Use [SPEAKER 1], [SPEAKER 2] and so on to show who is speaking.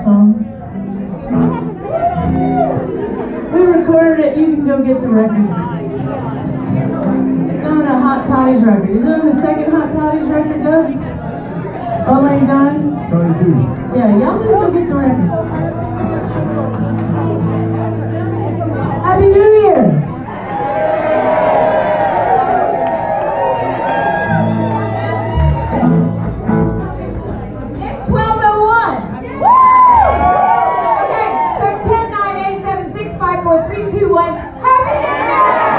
[SPEAKER 1] song? We recorded it. You can go get the record. It's on a Hot Toddies record. Is it on the second Hot Toddies record, Doug? Already done? Yeah, y'all just go get the record. Happy New Year!
[SPEAKER 2] It's 12:01. Okay, so 10, 9, 8, 7, 6, 5, 4, 3, 2, 1. Happy New Year!